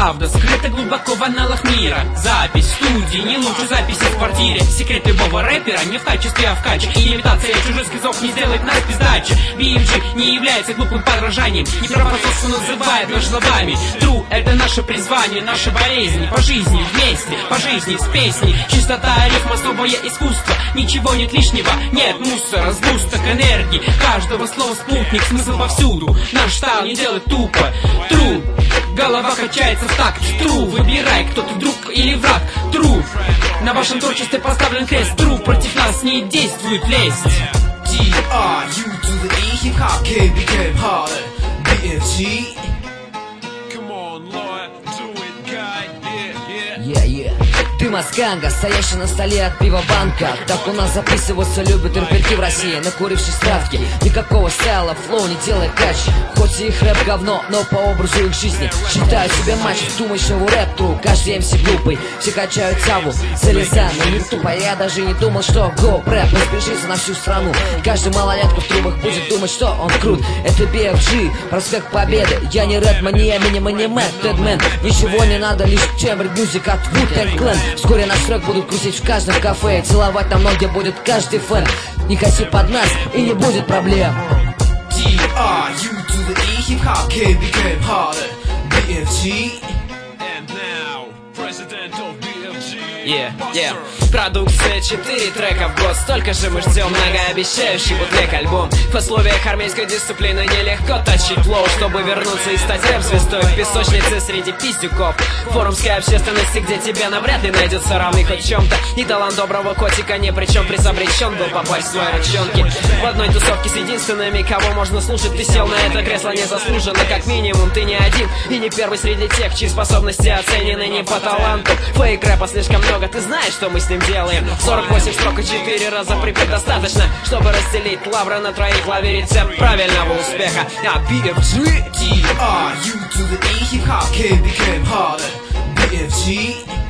правда скрыта глубоко в аналах мира. Запись в студии не лучше записи в квартире. Секрет любого рэпера не в качестве, а в качестве. Имитация чужих скизов не сделает нас пиздачи. BFG не является глупым подражанием, не правосудство называет наш словами. True — это наше призвание, наша болезнь. По жизни вместе, по жизни с песней. Чистота рифм — особое искусство. Ничего нет лишнего, нет мусора, сгусток энергии. Каждого слова спутник, смысл повсюду. Наш стайл не делает тупо. True, голова качается в такт. True, выбирай, кто ты, друг или враг. True, на вашем творчестве поставлен крест. True, против нас не действует лесть. DRU to the E, hip-hop game became harder. BFG. Come on, Lord, do it, guy, Yeah, yeah. Ты масканга, стоящий на столе от пива банка. Так у нас записываться любят рэперки в России, накурившись травки. Никакого стайла, флоу не делай кач. Хоть и их рэп говно, но по образу их жизни считаю себя мачо, думаешь, что его рэп тру. Каждый МС глупый, все качают саву. Залезай на ютуб, а я даже не думал, что гоу рэп разбежится на всю страну. Каждый малолетка в трубах будет думать, что он крут. Это BFG, проспект Победы. Я не Редман, не Эминем, не Мэтт Тедмен. Ничего не надо, лишь Chamber Music от Wu-Tang Clan. Вскоре наш трек будут крутить в каждом кафе, и целовать на ноги будет каждый фэн. Не коси под нас, и не будет проблем. DRU to the E, hip-hop game became harder. BFG. And now, president of BFG. Yeah. Продукция 4 трека в год. Столько же мы ждем многообещающий бутлег альбом. В условиях армейской дисциплины нелегко тащить флоу, чтобы вернуться и стать рэп-звездой в песочнице среди пиздюков. Форумской общественности, где тебе навряд ли найдется равный хоть в чем-то. И талант доброго котика не причем призобретен был попасть в свои ручонки. В одной тусовке с единственными, кого можно слушать. Ты сел на это кресло незаслуженно. Как минимум ты не один и не первый среди тех, чьи способности оценены не по таланту. Фейк рэпа слишком много, ты знаешь, что мы с ним делаем. 48 строк и 4 раза припев достаточно, чтобы разделить лавры на троих. Лови рецепт правильного успеха. А BFG. DRU to the E, hip-hop game became harder. BFG.